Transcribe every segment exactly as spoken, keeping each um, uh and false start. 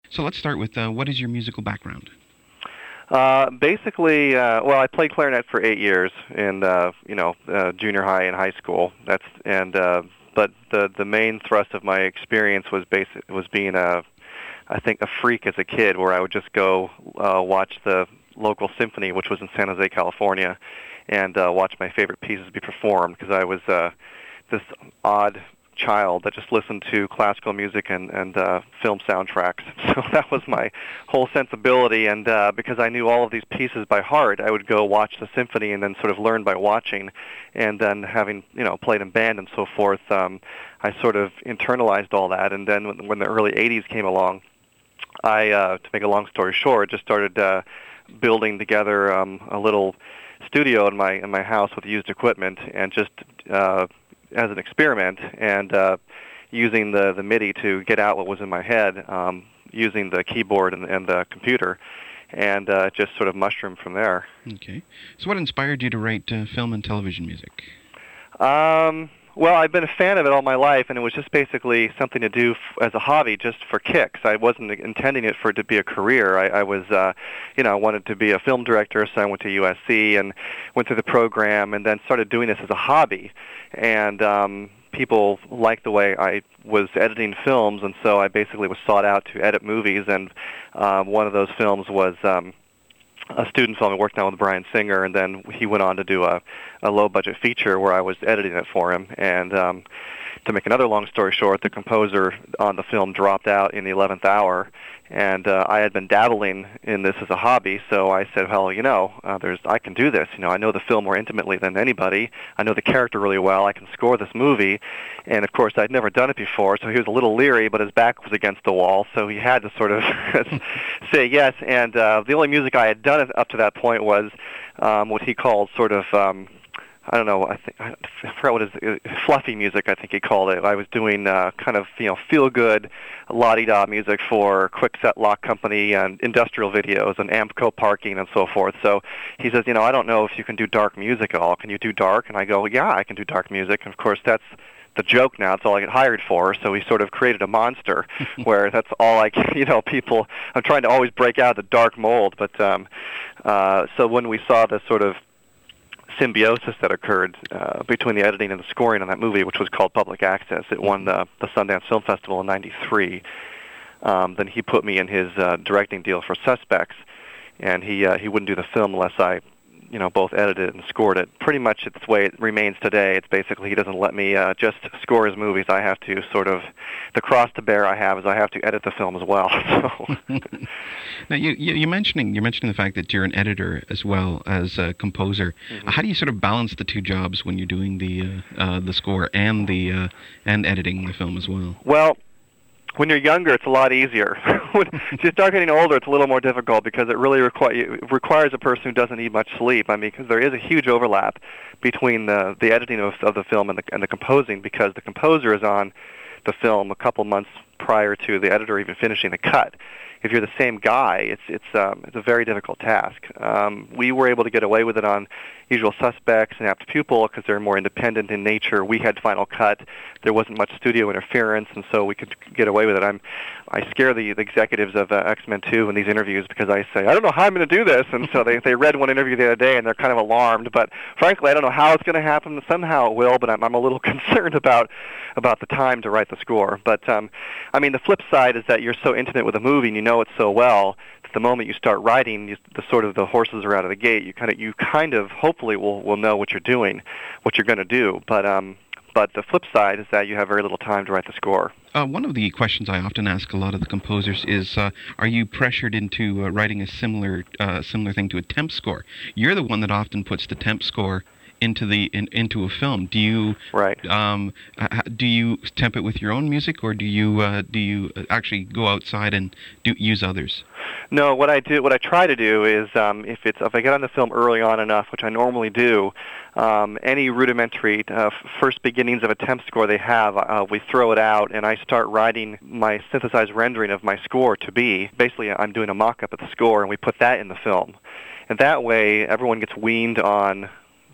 So let's start with uh, what is your musical background? Uh, basically, uh, well, I played clarinet for eight years in, uh, you know, uh, junior high and high school. That's and uh, but the the main thrust of my experience was basic was being a, I think, a freak as a kid, where I would just go uh, watch the local symphony, which was in San Jose, California, and uh, watch my favorite pieces be performed, because I was uh, this odd child that just listened to classical music and, and uh, film soundtracks. So that was my whole sensibility, and uh, because I knew all of these pieces by heart, I would go watch the symphony and then sort of learn by watching, and then having, you know, played in band and so forth, um, I sort of internalized all that, and then when, when the early eighties came along, I, uh, to make a long story short, just started uh, building together um, a little studio in my in my house with used equipment, and just uh, as an experiment, and uh, using the, the MIDI to get out what was in my head, um, using the keyboard and, and the computer, and uh, just sort of mushroomed from there. Okay. So what inspired you to write uh, film and television music? Um, well, I've been a fan of it all my life, and it was just basically something to do f- as a hobby, just for kicks. I wasn't intending it for it to be a career. I, I was, uh, you know, I wanted to be a film director, so I went to U S C and went through the program, and then started doing this as a hobby. And um, people liked the way I was editing films, and so I basically was sought out to edit movies. And um, one of those films was um, a student film I worked on with Bryan Singer, and then he went on to do a, a low-budget feature where I was editing it for him. And um, to make another long story short, the composer on the film dropped out in the eleventh hour, and uh, I had been dabbling in this as a hobby, so I said, well, you know, uh, there's I can do this. You know, I know the film more intimately than anybody. I know the character really well. I can score this movie. And, of course, I'd never done it before, so he was a little leery, but his back was against the wall, so he had to sort of say yes. And uh, the only music I had done up to that point was um, what he called sort of... Um, I don't know. I think I forgot what his uh, fluffy music, I think he called it. I was doing uh, kind of, you know, feel good, la-di-da music for Kwikset Lock Company and industrial videos and Ampco parking and so forth. So he says, you know, I don't know if you can do dark music at all. Can you do dark? And I go, yeah, I can do dark music. And of course, that's the joke now. It's all I get hired for. So he sort of created a monster where that's all I can, you know, people. I'm trying to always break out of the dark mold. But um, uh, so when we saw this sort of symbiosis that occurred uh, between the editing and the scoring on that movie, which was called Public Access. It won the, the Sundance Film Festival in ninety-three. Um, then he put me in his uh, directing deal for Suspects, and he uh, he wouldn't do the film unless I, you know, both edited and scored it. Pretty much it's the way it remains today. It's basically he doesn't let me uh, just score his movies. I have to sort of, the cross to bear I have is I have to edit the film as well. So. Now, you, you, you're mentioning you're mentioning the fact that you're an editor as well as a composer. Mm-hmm. How do you sort of balance the two jobs when you're doing the uh, uh, the score and the uh, and editing the film as well? Well, when you're younger, it's a lot easier. When you start getting older, it's a little more difficult because it really requi- it requires a person who doesn't need much sleep. I mean, because there is a huge overlap between the the editing of, of the film and the and the composing, because the composer is on the film a couple months prior to the editor even finishing the cut. If you're the same guy, it's it's um, it's a very difficult task. Um, we were able to get away with it on Usual Suspects and Apt Pupil because they're more independent in nature. We had final cut. There wasn't much studio interference, and so we could get away with it. I'm I scare the, the executives of uh, X-Men two in these interviews because I say, I don't know how I'm going to do this, and so they they read one interview the other day and they're kind of alarmed. But frankly, I don't know how it's going to happen. Somehow it will, but I'm I'm a little concerned about about the time to write the score. But um, I mean, the flip side is that you're so intimate with a movie and you know it so well that the moment you start writing, you, the sort of the horses are out of the gate. You kind of you kind of hopefully will will know what you're doing, what you're going to do. But um, but the flip side is that you have very little time to write the score. Uh, one of the questions I often ask a lot of the composers is, uh, are you pressured into uh, writing a similar uh, similar thing to a temp score? You're the one that often puts the temp score into the in, into a film. Do you right? Um, do you temp it with your own music, or do you uh, do you actually go outside and do use others? No, what I do, what I try to do is, um, if it's if I get on the film early on enough, which I normally do, um, any rudimentary uh, first beginnings of a temp score they have, uh, we throw it out, and I start writing my synthesized rendering of my score to be. Basically, I'm doing a mock-up of the score, and we put that in the film, and that way everyone gets weaned on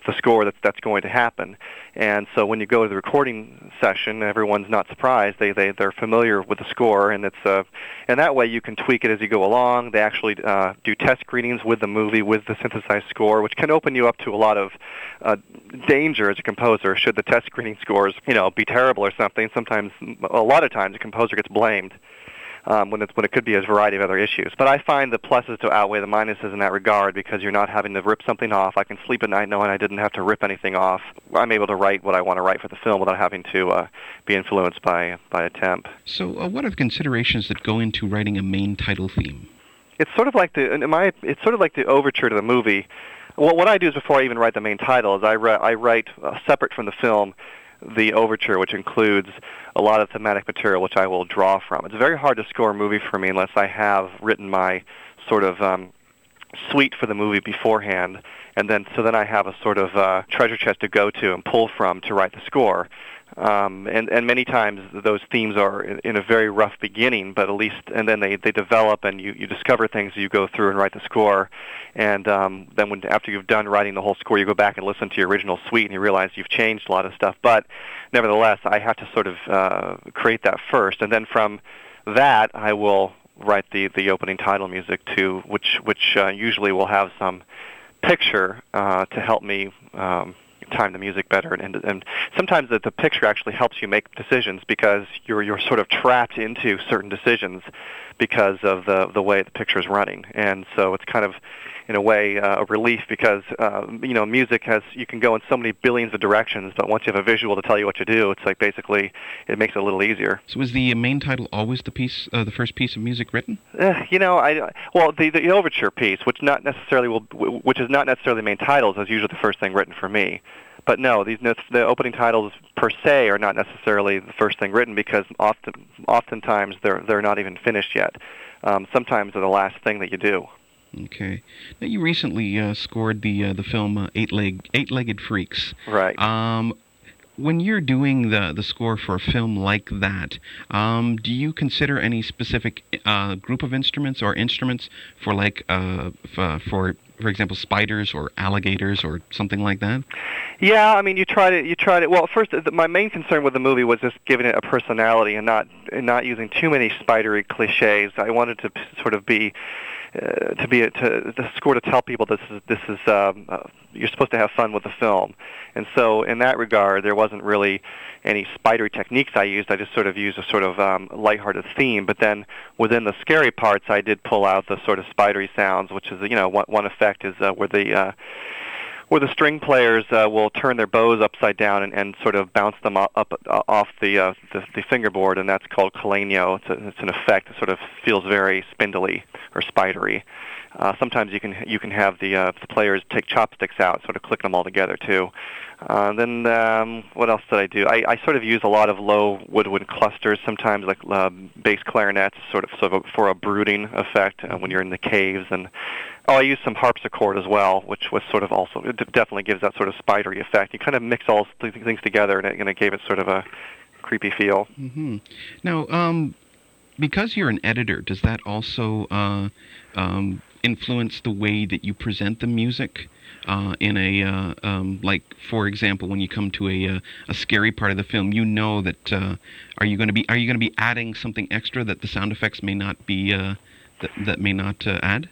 the score that's that's going to happen. And so when you go to the recording session, everyone's not surprised. They they they're familiar with the score, and it's uh, and that way you can tweak it as you go along. They actually uh, do test screenings with the movie with the synthesized score, which can open you up to a lot of uh, danger as a composer. Should the test screening scores, you know, be terrible or something, sometimes a lot of times the composer gets blamed. Um, when, it's, when it could be a variety of other issues. But I find the pluses to outweigh the minuses in that regard because you're not having to rip something off. I can sleep at night knowing I didn't have to rip anything off. I'm able to write what I want to write for the film without having to uh, be influenced by, by a temp. So uh, what are the considerations that go into writing a main title theme? It's sort of like the, in my, it's sort of like the overture to the movie. Well, what I do is before I even write the main title is I, re- I write uh, separate from the film the overture, which includes a lot of thematic material which I will draw from. It's very hard to score a movie for me unless I have written my sort of um, suite for the movie beforehand, and then so then I have a sort of uh, treasure chest to go to and pull from to write the score. Um, and, and many times those themes are in, in a very rough beginning, but at least, and then they, they develop and you, you discover things as you go through and write the score. And um, then when after you've done writing the whole score, you go back and listen to your original suite and you realize you've changed a lot of stuff. But nevertheless, I have to sort of uh, create that first. And then from that, I will write the, the opening title music too, which, which uh, usually will have some picture uh, to help me um, time the music better, and, and sometimes the, the picture actually helps you make decisions because you're you're sort of trapped into certain decisions because of the the way the picture is running, and so it's kind of in a way uh, a relief because uh, you know music has you can go in so many billions of directions, but once you have a visual to tell you what to do, it's like basically it makes it a little easier. So is the main title always the piece, uh, the first piece of music written? Uh, you know, I well the the overture piece, which not necessarily will, which is not necessarily the main titles, is usually the first thing written for me. But no, these the opening titles per se are not necessarily the first thing written because often, oftentimes they're they're not even finished yet. Um, sometimes they're the last thing that you do. Okay. Now you recently uh, scored the uh, the film uh, Eight Leg Eight-Legged Freaks. Right. Um, when you're doing the the score for a film like that, um, do you consider any specific uh, group of instruments or instruments for like uh, f- for for example spiders or alligators or something like that? Yeah, I mean, you tried it. You tried it. Well, first, the, my main concern with the movie was just giving it a personality and not and not using too many spidery cliches. I wanted to sort of be uh, to be a, to the score to tell people this is this is um, uh, you're supposed to have fun with the film, and so in that regard, there wasn't really any spidery techniques I used. I just sort of used a sort of um, lighthearted theme. But then within the scary parts, I did pull out the sort of spidery sounds, which is you know one, one effect is uh, where the uh, where the string players uh, will turn their bows upside down and, and sort of bounce them up, up uh, off the, uh, the the fingerboard, and that's called colanio. It's, a, it's an effect that sort of feels very spindly or spidery. Uh, sometimes you can you can have the, uh, the players take chopsticks out, sort of click them all together too. Uh, then um, what else did I do? I, I sort of use a lot of low woodwind clusters, sometimes like uh, bass clarinets, sort of sort of for a brooding effect uh, when you're in the caves. And oh, I used some harpsichord as well, which was sort of also it definitely gives that sort of spidery effect. You kind of mix all these things together, and it, and it gave it sort of a creepy feel. Mm-hmm. Now, um, because you're an editor, does that also uh, um, influence the way that you present the music? Uh, in a uh, um, like, for example, when you come to a uh, a scary part of the film, you know that uh, are you going to be are you going to be adding something extra that the sound effects may not be uh, that that may not uh, add?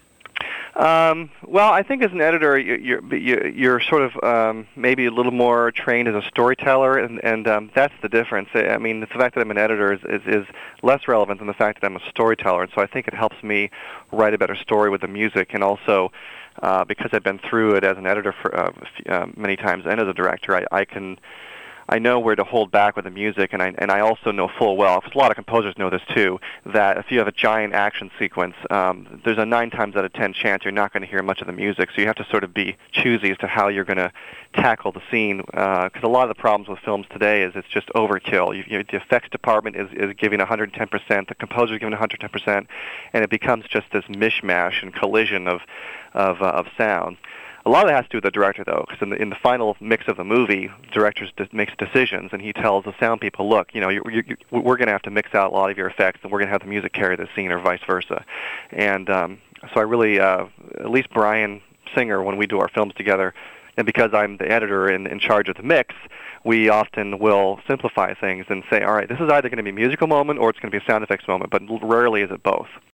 Um, well, I think as an editor, you're you're, you're sort of um, maybe a little more trained as a storyteller, and and um, that's the difference. I mean, the fact that I'm an editor is, is is less relevant than the fact that I'm a storyteller, and so I think it helps me write a better story with the music, and also. Uh, because I've been through it as an editor for uh, uh, many times and as a director, I, I can, I know where to hold back with the music, and I and I also know full well, because a lot of composers know this too, that if you have a giant action sequence, um, there's a nine times out of ten chance you're not going to hear much of the music. So you have to sort of be choosy as to how you're going to tackle the scene, because uh, a lot of the problems with films today is it's just overkill. You, you, the effects department is, is giving one hundred ten percent, the composer is giving one hundred ten percent, and it becomes just this mishmash and collision of of, uh, of sound. A lot of it has to do with the director, though, because in the, in the final mix of the movie, the director de- makes decisions, and he tells the sound people, look, you know, you, you, you, we're going to have to mix out a lot of your effects, and we're going to have the music carry the scene, or vice versa. And um, so I really, uh, at least Brian Singer, when we do our films together, And because I'm the editor in, in charge of the mix, we often will simplify things and say, all right, this is either going to be a musical moment or it's going to be a sound effects moment, but rarely is it both.